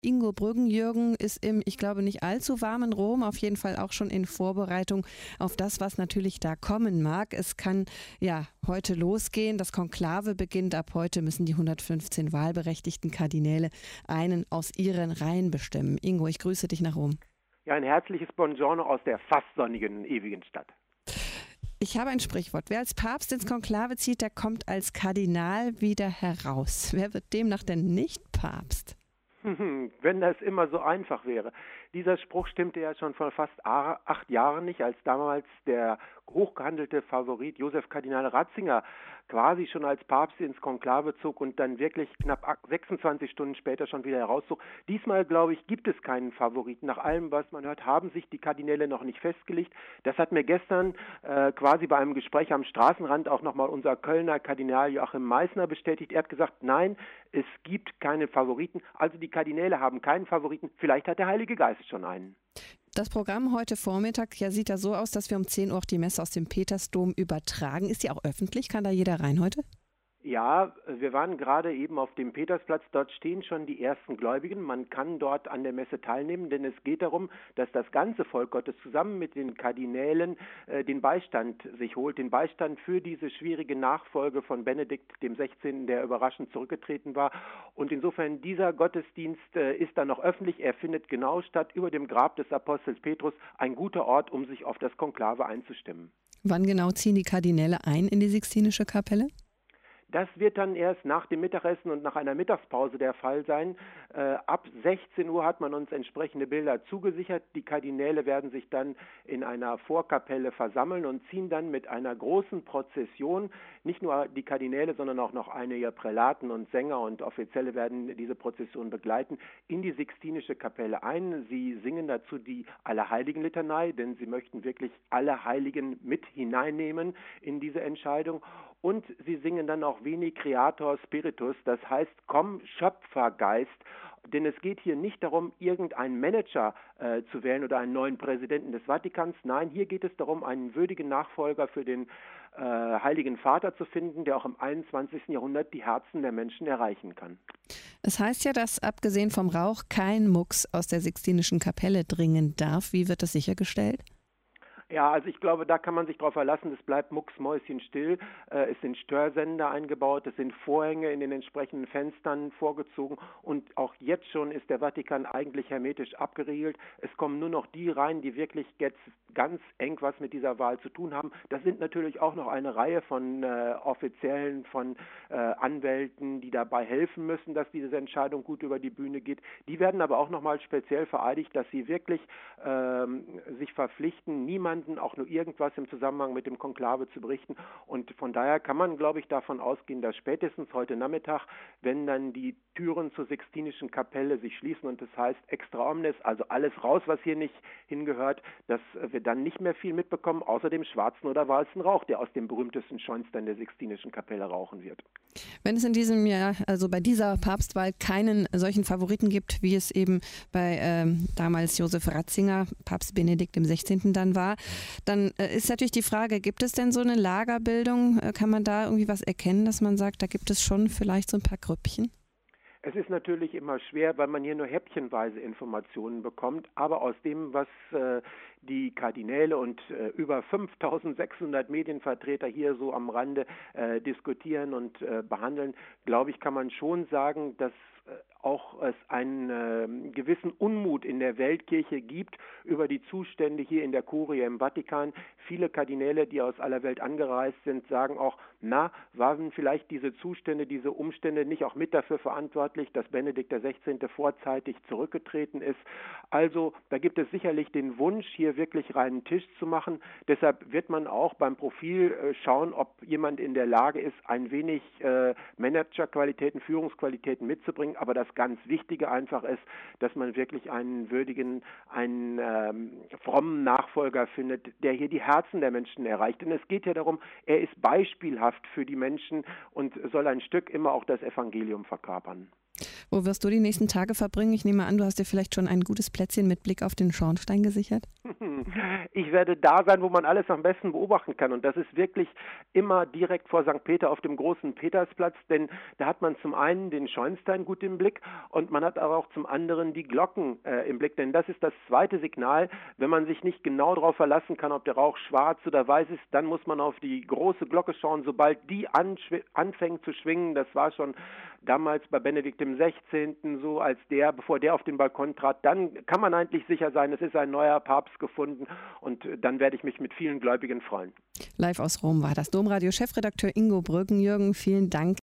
Ingo Brüggenjürgen ist im, ich glaube, nicht allzu warmen Rom, auf jeden Fall auch schon in Vorbereitung auf das, was natürlich da kommen mag. Es kann ja heute losgehen. Das Konklave beginnt. Ab heute müssen die 115 wahlberechtigten Kardinäle einen aus ihren Reihen bestimmen. Ingo, ich grüße dich nach Rom. Ja, ein herzliches Buongiorno aus der fast sonnigen, ewigen Stadt. Ich habe ein Sprichwort. Wer als Papst ins Konklave zieht, der kommt als Kardinal wieder heraus. Wer wird demnach denn nicht Papst? Wenn das immer so einfach wäre. Dieser Spruch stimmte ja schon vor fast 8 Jahren nicht, als damals der hochgehandelte Favorit Josef Kardinal Ratzinger quasi schon als Papst ins Konklave zog und dann wirklich knapp 26 Stunden später schon wieder herauszog. Diesmal, glaube ich, gibt es keinen Favoriten. Nach allem, was man hört, haben sich die Kardinäle noch nicht festgelegt. Das hat mir gestern quasi bei einem Gespräch am Straßenrand auch nochmal unser Kölner Kardinal Joachim Meissner bestätigt. Er hat gesagt, nein, es gibt keine Favoriten. Also die Kardinäle haben keinen Favoriten. Vielleicht hat der Heilige Geist schon einen. Das Programm heute Vormittag sieht ja so aus, dass wir um 10 Uhr auch die Messe aus dem Petersdom übertragen. Ist die auch öffentlich? Kann da jeder rein heute? Ja, wir waren gerade eben auf dem Petersplatz. Dort stehen schon die ersten Gläubigen. Man kann dort an der Messe teilnehmen, denn es geht darum, dass das ganze Volk Gottes zusammen mit den Kardinälen den Beistand sich holt, den Beistand für diese schwierige Nachfolge von Benedikt dem 16., der überraschend zurückgetreten war. Und insofern, dieser Gottesdienst ist dann noch öffentlich. Er findet genau statt über dem Grab des Apostels Petrus. Ein guter Ort, um sich auf das Konklave einzustimmen. Wann genau ziehen die Kardinäle ein in die Sixtinische Kapelle? Das wird dann erst nach dem Mittagessen und nach einer Mittagspause der Fall sein. Ab 16 Uhr hat man uns entsprechende Bilder zugesichert. Die Kardinäle werden sich dann in einer Vorkapelle versammeln und ziehen dann mit einer großen Prozession, nicht nur die Kardinäle, sondern auch noch einige Prälaten und Sänger und Offizielle werden diese Prozession begleiten, in die Sixtinische Kapelle ein. Sie singen dazu die Allerheiligen-Litanei, denn sie möchten wirklich alle Heiligen mit hineinnehmen in diese Entscheidung. Und sie singen dann auch Veni Creator Spiritus, das heißt, komm Schöpfergeist, denn es geht hier nicht darum, irgendeinen Manager zu wählen oder einen neuen Präsidenten des Vatikans. Nein, hier geht es darum, einen würdigen Nachfolger für den Heiligen Vater zu finden, der auch im 21. Jahrhundert die Herzen der Menschen erreichen kann. Es heißt ja, dass abgesehen vom Rauch kein Mucks aus der Sixtinischen Kapelle dringen darf. Wie wird das sichergestellt? Ja, also ich glaube, da kann man sich drauf verlassen, es bleibt mucksmäuschenstill. Es sind Störsender eingebaut, es sind Vorhänge in den entsprechenden Fenstern vorgezogen und auch jetzt schon ist der Vatikan eigentlich hermetisch abgeriegelt. Es kommen nur noch die rein, die wirklich jetzt ganz eng was mit dieser Wahl zu tun haben. Das sind natürlich auch noch eine Reihe von Offiziellen, von Anwälten, die dabei helfen müssen, dass diese Entscheidung gut über die Bühne geht. Die werden aber auch nochmal speziell vereidigt, dass sie wirklich sich verpflichten, niemanden auch nur irgendwas im Zusammenhang mit dem Konklave zu berichten. Und von daher kann man, glaube ich, davon ausgehen, dass spätestens heute Nachmittag, wenn dann die Türen zur Sixtinischen Kapelle sich schließen und das heißt extra omnes, also alles raus, was hier nicht hingehört, dass wir dann nicht mehr viel mitbekommen, außer dem schwarzen oder weißen Rauch, der aus dem berühmtesten Schornstein der Sixtinischen Kapelle rauchen wird. Wenn es in diesem Jahr, also bei dieser Papstwahl, keinen solchen Favoriten gibt, wie es eben bei damals Josef Ratzinger, Papst Benedikt dem 16. dann war, dann ist natürlich die Frage, gibt es denn so eine Lagerbildung? Kann man da irgendwie was erkennen, dass man sagt, da gibt es schon vielleicht so ein paar Grüppchen? Es ist natürlich immer schwer, weil man hier nur häppchenweise Informationen bekommt, aber aus dem, was die Kardinäle und über 5.600 Medienvertreter hier so am Rande diskutieren und behandeln, glaube ich, kann man schon sagen, dass auch es einen gewissen Unmut in der Weltkirche gibt über die Zustände hier in der Kurie im Vatikan. Viele Kardinäle, die aus aller Welt angereist sind, sagen auch, waren vielleicht diese Zustände, diese Umstände nicht auch mit dafür verantwortlich, dass Benedikt XVI. Vorzeitig zurückgetreten ist. Also da gibt es sicherlich den Wunsch, hier wirklich reinen Tisch zu machen. Deshalb wird man auch beim Profil schauen, ob jemand in der Lage ist, ein wenig Managerqualitäten, Führungsqualitäten mitzubringen. Aber das ganz Wichtige einfach ist, dass man wirklich einen würdigen, einen frommen Nachfolger findet, der hier die Herzen der Menschen erreicht. Denn es geht ja darum, er ist beispielhaft für die Menschen und soll ein Stück immer auch das Evangelium verkörpern. Wo wirst du die nächsten Tage verbringen? Ich nehme an, du hast dir vielleicht schon ein gutes Plätzchen mit Blick auf den Schornstein gesichert? Ich werde da sein, wo man alles am besten beobachten kann. Und das ist wirklich immer direkt vor St. Peter auf dem großen Petersplatz, denn da hat man zum einen den Schornstein gut im Blick und man hat aber auch zum anderen die Glocken im Blick. Denn das ist das zweite Signal. Wenn man sich nicht genau darauf verlassen kann, ob der Rauch schwarz oder weiß ist, dann muss man auf die große Glocke schauen. Sobald die anfängt zu schwingen, das war schon damals bei Benedikt XVI. So, bevor der auf den Balkon trat, dann kann man eigentlich sicher sein, es ist ein neuer Papst gefunden und dann werde ich mich mit vielen Gläubigen freuen. Live aus Rom war das Domradio-Chefredakteur Ingo Bröcken. Jürgen, vielen Dank.